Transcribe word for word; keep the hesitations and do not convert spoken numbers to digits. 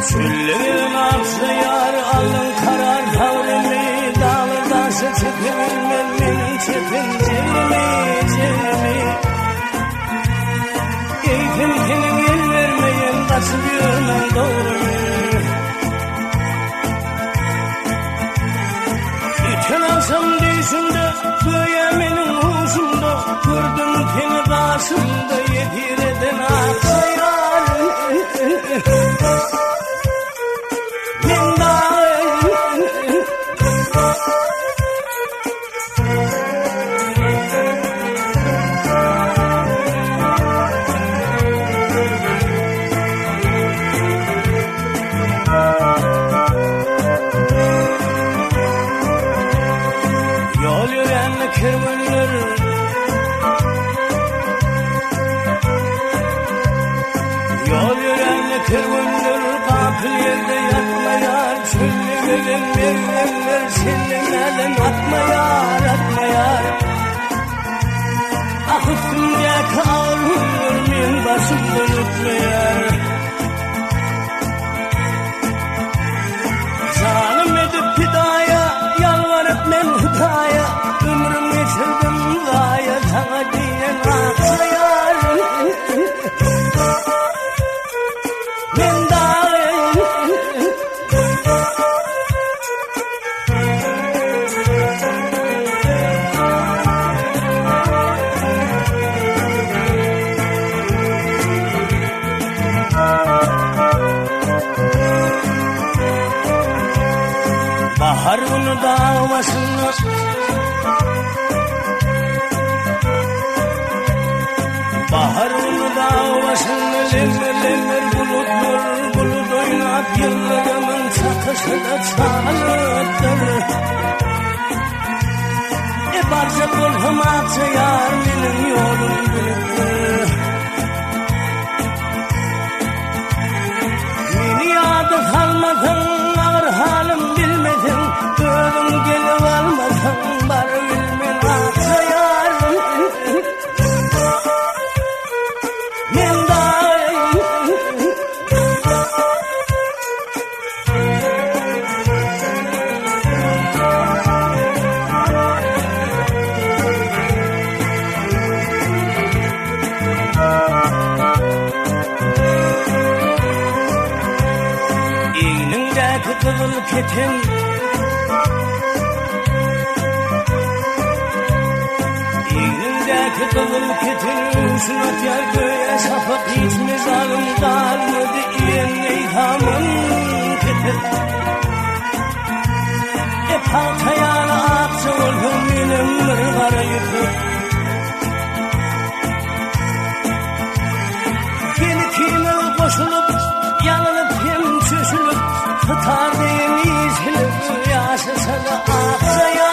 Çüllerin aksa yar alın karar tavrimi, dağlı taşı çıkıbilmem benim çepin cilmi cilmi. Eğitim senin el vermeyen taşı görmem doğru. İçen alsam değişimde böyle benim huşumda, gördüm seni karşımda yedir eden aksa yar. Yol yürüyenle kırmızılar, yol yürüyenle kırmızılar, kapıl yerde yatmayar, çöllü gölün verilenler, senin elin atmayar, atmayar. Ah üstümdeki ağrıyor, min başımdan ötmeyar. Zalim edip hidaya, yalvarıp men hüdaya, ömrüm geçirdim gaya, sana diyen aksa yar. Men dağın bahar bunu dağ başında, bahar bunu dağ başında, lemmer lemmer bulutlar, bulut oynat yıllarımın çakışında çalıttır. E barca bulhum atı yar, benim yolum bilittir. Beni yadı kalmadın, ağır halim bilmedin, ölüm gelip almadın, bar bilmen aksa yar. Men dağın İğnindeki kızıl ketin, İğnindeki kızıl ketin, şuna ter göğe şafak hiç mezarım kalmadı, İğne ithamın ketin. E paltayana aksa oldum benim mırgara yıkıp, Geni kimel koşulup, yanılıp hem çöşülüp, tutar deyim izhilip, yaşasa da aksa yar.